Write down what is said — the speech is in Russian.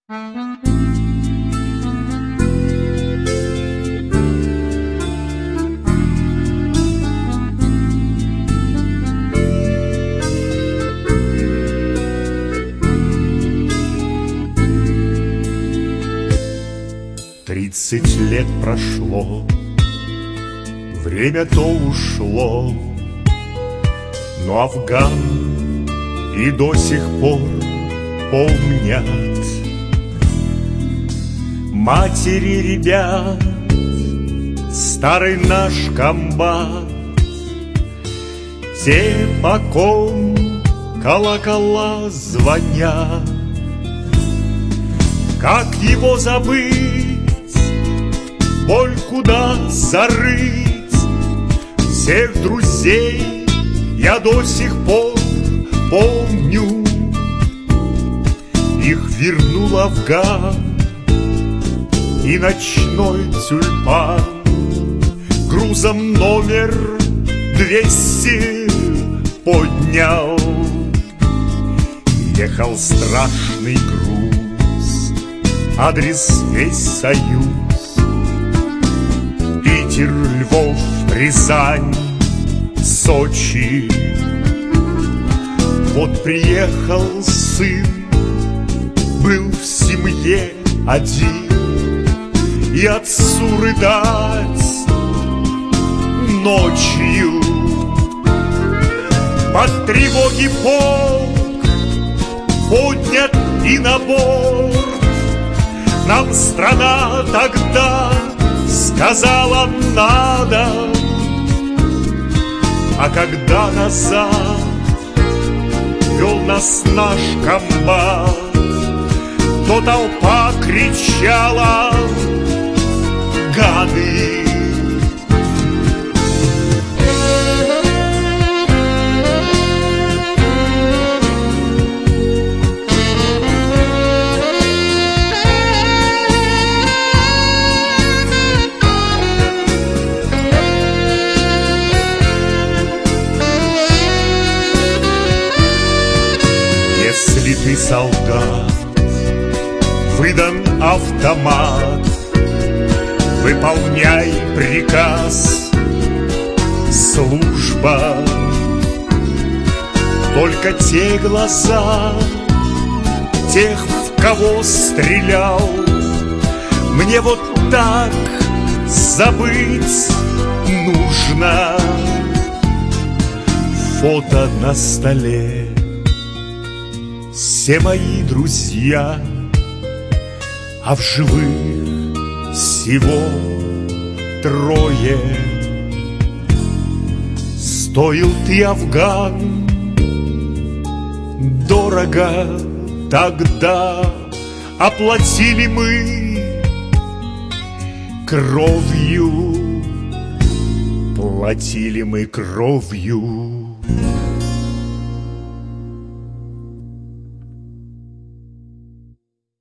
30 лет прошло, время то ушло, но Афган и до сих пор помнят матери ребят, старый наш комбат, те, по ком колокола звонят. Как его забыть? Боль куда зарыть? Всех друзей я до сих пор помню. Их вернул Афган и ночной тюльпан грузом номер 200 поднял. Ехал страшный груз, адрес весь Союз. Питер, Львов, Рязань, Сочи. Вот приехал сын, был в семье один, и отцу рыдать ночью. Под тревоги полк поднят и на борт. Нам страна тогда сказала надо, а когда назад вел нас наш комбат, то толпа кричала: гады! Если ты солдат, выдан автомат, выполняй приказ, служба. Только те глаза тех, в кого стрелял, мне вот так забыть нужно. Фото на столе, все мои друзья, а в живых всего 3. Стоил ты, Афган, дорого тогда, оплатили мы кровью, платили мы кровью.